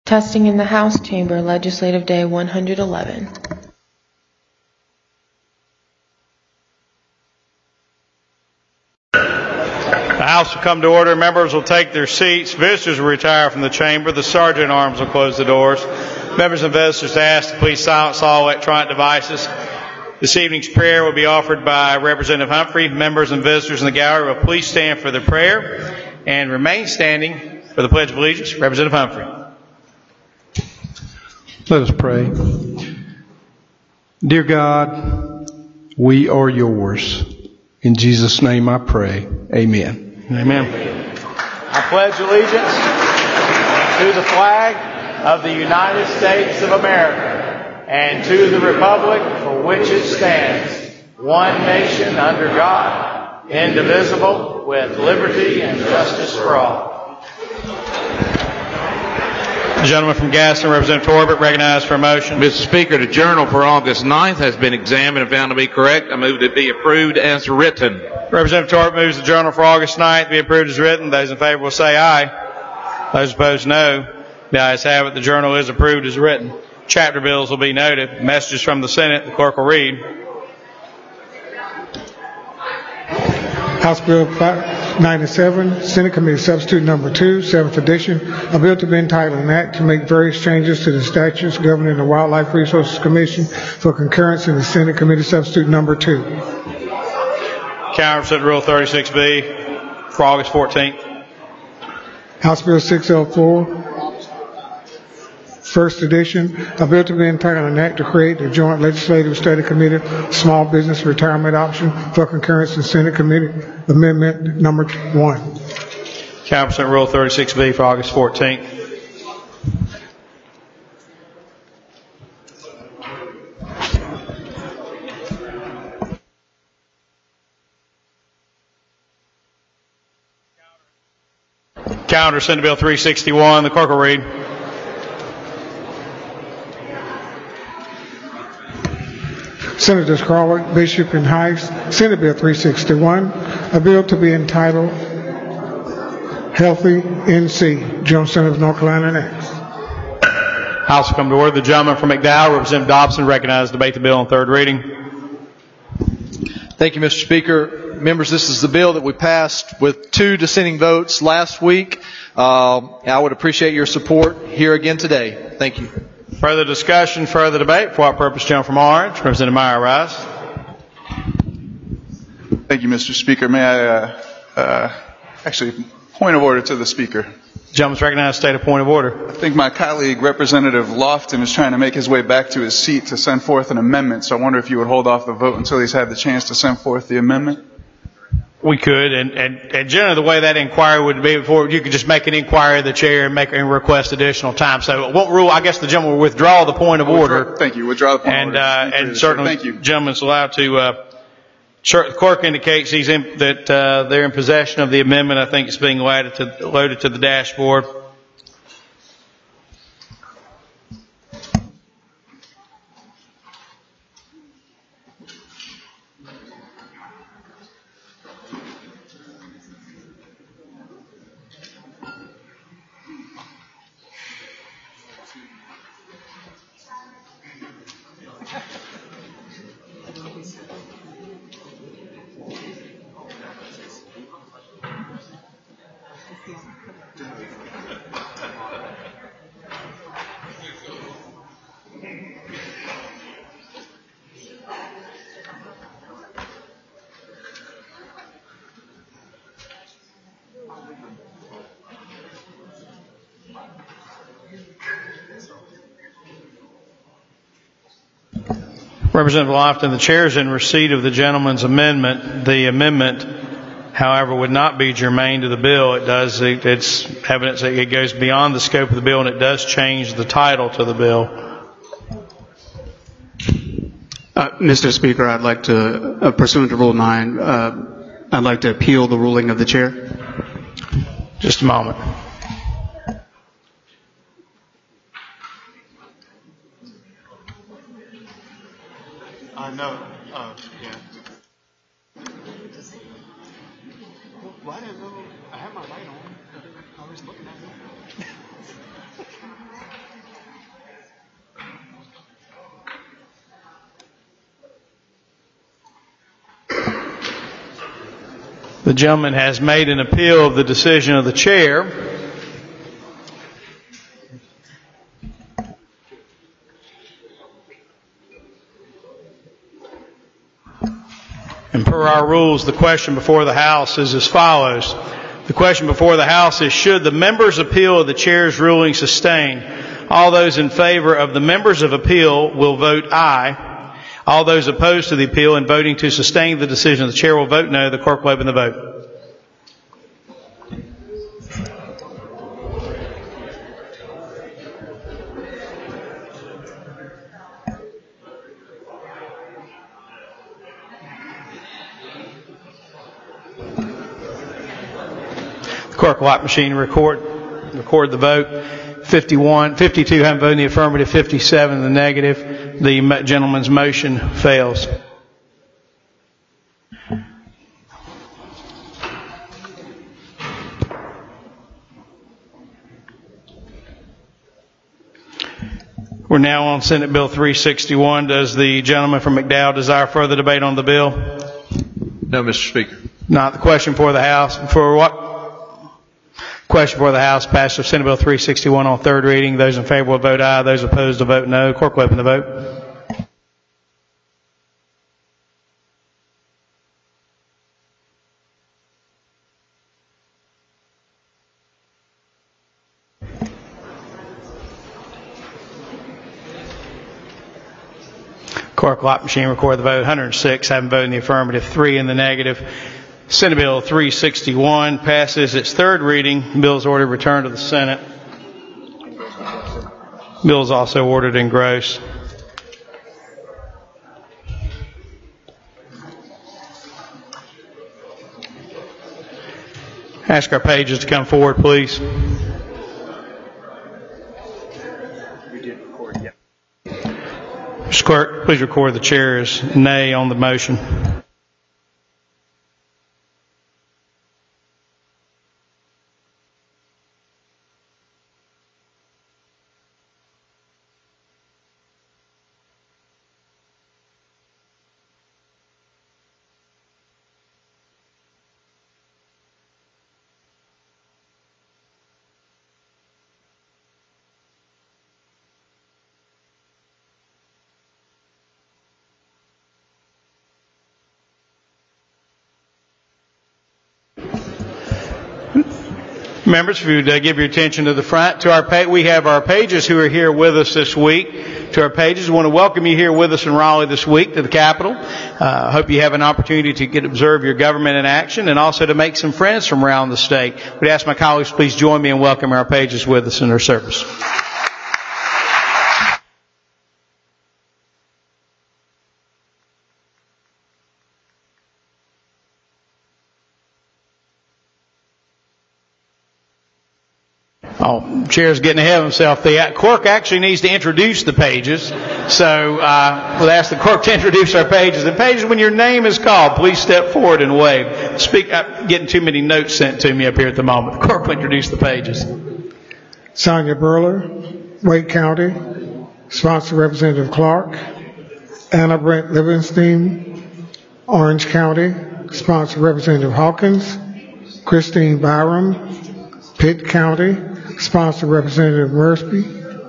Testing in the House Chamber, Legislative Day 111. The House will come to order. Members will take their seats. Visitors will retire from the chamber. The sergeant at arms will close the doors. Members and visitors are asked to please silence all electronic devices. This evening's prayer will be offered by Representative Humphrey. Members and visitors in the gallery will please stand for the prayer and remain standing for the Pledge of Allegiance. Representative Humphrey. Let us pray. Dear God, we are yours. In Jesus' name I pray. Amen. Amen. I pledge allegiance to the flag of the United States of America and to the republic for which it stands, one nation under God, indivisible, with liberty and justice for all. The gentleman from Gaston, Representative Torbett, recognized for a motion. Mr. Speaker, the journal for August 9th has been examined and found to be correct. I move it be approved as written. Representative Torbett moves the journal for August 9th be approved as written. Those in favor will say aye. Those opposed, no. The ayes have it. The journal is approved as written. Chapter bills will be noted. Messages from the Senate. The clerk will read. House Bill 597, Senate Committee Substitute Number 2, 7th edition, a bill to be entitled an act to make various changes to the statutes governing the Wildlife Resources Commission for concurrence in the Senate Committee Substitute Number 2. Counter Rule 36B for August 14th. House Bill 604, First edition, a bill to be entitled an act to create the Joint Legislative Study Committee Small Business Retirement Option for concurrence in Senate Committee Amendment Number 1. Counter Rule 36B for August 14th. Counter Senate Bill 361. The clerk will read. Senators Crawford, Bishop, and Heiss, Senate Bill 361, a bill to be entitled Healthy NC, Jones Center of North Carolina next. House will come to order. The gentleman from McDowell, Representative Dobson, recognized to debate the bill on third reading. Thank you, Mr. Speaker. Members, this is the bill that we passed with 2 dissenting votes last week. I would appreciate your support here again today. Thank you. Further discussion, further debate. For what purpose, gentleman from Orange, Representative Meyer, rise. Thank you, Mr. Speaker. May I actually point of order to the Speaker? The gentleman's recognized to state a point of order. I think my colleague, Representative Lofton, is trying to make his way back to his seat to send forth an amendment, so I wonder if you would hold off the vote until he's had the chance to send forth the amendment. We could, and generally the way that inquiry would be before, you could just make an inquiry of the chair and request additional time. So it won't rule, I guess the gentleman will withdraw the point of order. Thank you. Withdraw the point of order. And certainly the gentleman's allowed to, the clerk indicates that they're in possession of the amendment. I think it's being loaded to the dashboard. Representative Lofton, the chair is in receipt of the gentleman's amendment. The amendment, however, would not be germane to the bill. It's evidence that it goes beyond the scope of the bill, and it does change the title to the bill. Mr. Speaker, I'd like to, pursuant to Rule 9, I'd like to appeal the ruling of the chair. Just a moment. No. Yeah. Well, I didn't know. I had my light on. I was looking at it. The gentleman has made an appeal of the decision of the chair. And per our rules, the question before the House is as follows. The question before the House is, should the members' appeal of the chair's ruling sustain? All those in favor of the members' of appeal will vote aye. All those opposed to the appeal and voting to sustain the decision of the chair will vote no. The clerk will open the vote. Clerk lock machine record the vote. 52 have voted in the affirmative, 57 in the negative. The gentleman's motion fails. We're now on Senate Bill 361. Does the gentleman from McDowell desire further debate on the bill? No, Mr. Speaker. Not the question for the House. For what? Question for the House. Passage of Senate Bill 361 on third reading. Those in favor will vote aye. Those opposed will vote no. Clerk will open the vote. Clerk lock machine record the vote. 106 having voted in the affirmative, 3 in the negative. Senate Bill 361 passes its third reading. Bill is ordered returned to the Senate. Bill is also ordered engrossed. Ask our pages to come forward, please. Mr. Clerk, please record the chair as nay on the motion. Members, if you would give your attention to the front, we have our pages who are here with us this week. To our pages, we want to welcome you here with us in Raleigh this week to the Capitol. I hope you have an opportunity to observe your government in action and also to make some friends from around the state. We'd ask my colleagues please join me in welcoming our pages with us in their service. Oh, chair's getting ahead of himself. The clerk actually needs to introduce the pages. So we'll ask the clerk to introduce our pages. The pages, when your name is called, please step forward and wave. I'm getting too many notes sent to me up here at the moment. The clerk will introduce the pages. Sonia Burler, Wake County. Sponsor Representative Clark. Anna Brent Livingston, Orange County. Sponsor Representative Hawkins. Christine Byram, Pitt County. Sponsor Representative Murphy.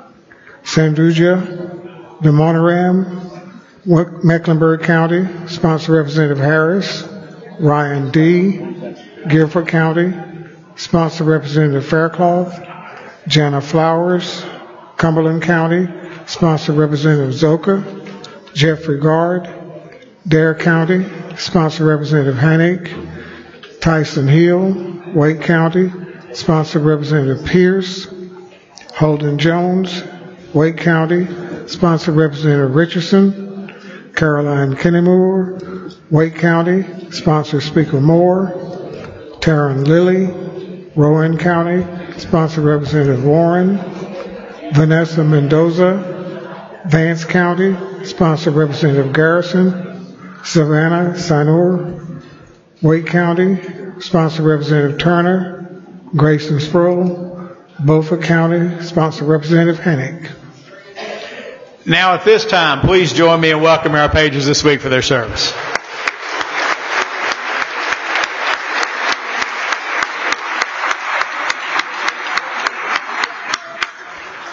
Sanduja, Demonoram, Mecklenburg County. Sponsor Representative Harris. Ryan D., Guilford County. Sponsor Representative Faircloth. Jana Flowers, Cumberland County. Sponsor Representative Zoka. Jeffrey Gard, Dare County. Sponsor Representative Hanek. Tyson Hill, Wake County. Sponsor Representative Pierce. Holden Jones, Wake County. Sponsor Representative Richardson. Caroline Kennemore, Wake County. Sponsor Speaker Moore. Taryn Lilly, Rowan County. Sponsor Representative Warren. Vanessa Mendoza, Vance County. Sponsor Representative Garrison. Savannah Sinor, Wake County. Sponsor Representative Turner. Grayson Sproul, Beaufort County. Sponsor Representative Hanek. Now at this time, please join me in welcoming our pages this week for their service.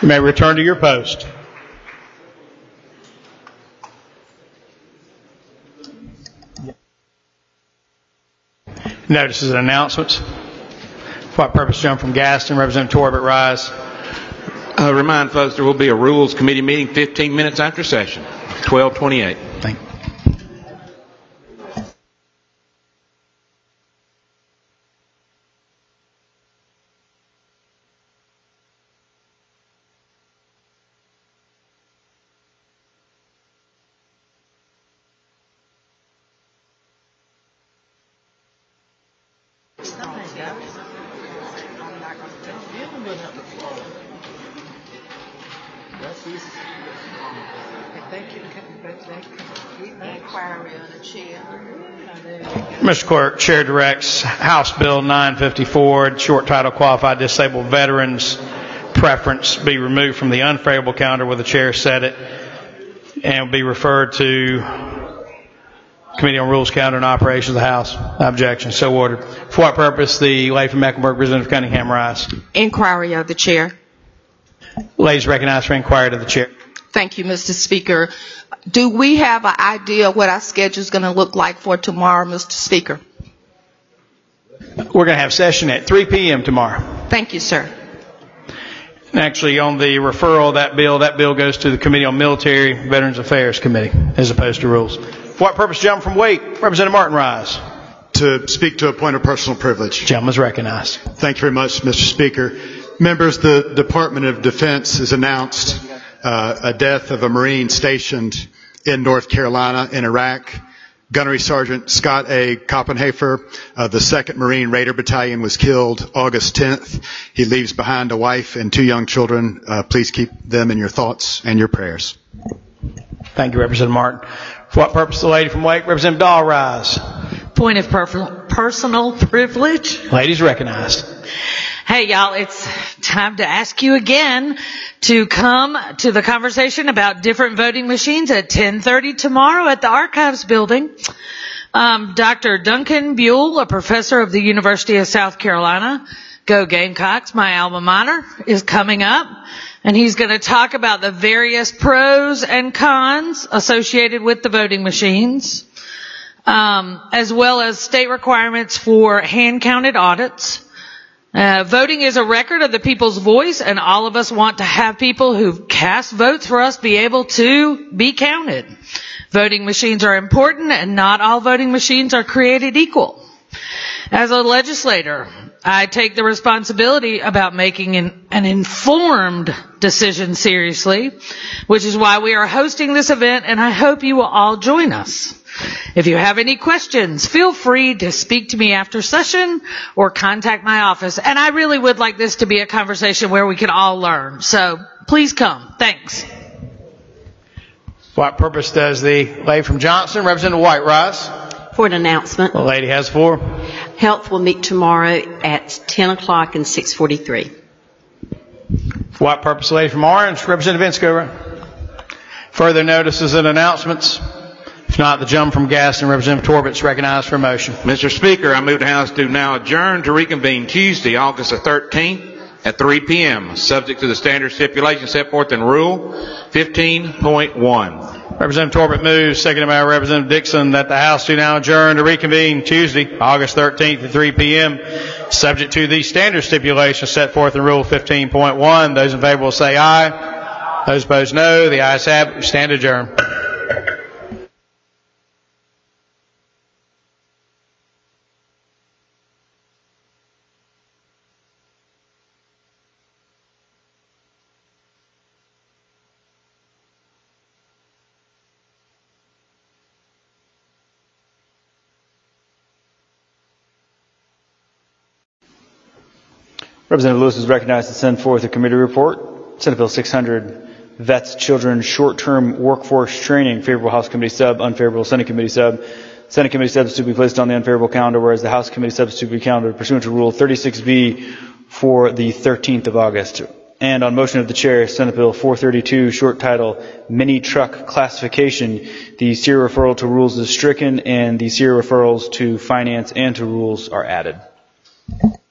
You may return to your post. Notices and announcements. For what purpose, John from Gaston, Representative Torbett, rise. Remind folks there will be a Rules Committee meeting 15 minutes after session, 12:28. Thank you. Mr. Clerk, Chair directs House Bill 954, short title Qualified Disabled Veterans Preference, be removed from the unfavorable calendar where the Chair set it and be referred to Committee on Rules, Calendar, and Operations of the House. Objection. So ordered. For what purpose, the lady from Mecklenburg, Representative Cunningham, rise. Inquiry of the Chair. Ladies recognized for inquiry to the Chair. Thank you, Mr. Speaker. Do we have an idea what our schedule is going to look like for tomorrow, Mr. Speaker? We're going to have session at 3 p.m. tomorrow. Thank you, sir. Actually, on the referral of that bill goes to the Committee on Military Veterans Affairs Committee as opposed to Rules. For what purpose, gentleman from Wake, Representative Martin, rise. To speak to a point of personal privilege. Gentleman is recognized. Thank you very much, Mr. Speaker. Members, the Department of Defense has announced a death of a Marine stationed in North Carolina in Iraq. Gunnery Sergeant Scott A. Koppenhafer of the 2nd Marine Raider Battalion was killed August 10th. He leaves behind a wife and 2 young children. Please keep them in your thoughts and your prayers. Thank you, Representative Martin. For what purpose, the lady from Wake, Representative Dahl, rise. Point of personal privilege. Ladies recognized. Hey, y'all, it's time to ask you again to come to the conversation about different voting machines at 10:30 tomorrow at the Archives Building. Dr. Duncan Buell, a professor of the University of South Carolina, go Gamecocks, my alma mater, is coming up. And he's going to talk about the various pros and cons associated with the voting machines, as well as state requirements for hand-counted audits. Voting is a record of the people's voice, and all of us want to have people who cast votes for us be able to be counted. Voting machines are important, and not all voting machines are created equal. As a legislator, I take the responsibility about making an informed decision seriously, which is why we are hosting this event, and I hope you will all join us. If you have any questions, feel free to speak to me after session or contact my office. And I really would like this to be a conversation where we can all learn. So please come. Thanks. For what purpose does the lady from Johnson, Representative White, rise? For an announcement. The lady has the floor. Health will meet tomorrow at 10 o'clock and 6:43. For what purpose, the lady from Orange, Representative Inscoe. Further notices and announcements. If not, the gentleman from Gaston, Representative Torbett, is recognized for a motion. Mr. Speaker, I move the House to now adjourn to reconvene Tuesday, August the 13th at 3 p.m., subject to the standard stipulations set forth in Rule 15.1. Representative Torbett moves, seconded by Representative Dixon, that the House do now adjourn to reconvene Tuesday, August 13th at 3 p.m., subject to the standard stipulations set forth in Rule 15.1. Those in favor will say aye. Those opposed, no. The ayes have it. We stand adjourned. Representative Lewis is recognized to send forth a committee report. Senate Bill 600, Vets Children Short-Term Workforce Training, favorable House Committee sub, unfavorable Senate Committee sub. Senate Committee subs to be placed on the unfavorable calendar, whereas the House Committee subs to be calendared pursuant to Rule 36B for the 13th of August. And on motion of the Chair, Senate Bill 432, short title, Mini Truck Classification, the serial referral to Rules is stricken and the serial referrals to Finance and to Rules are added.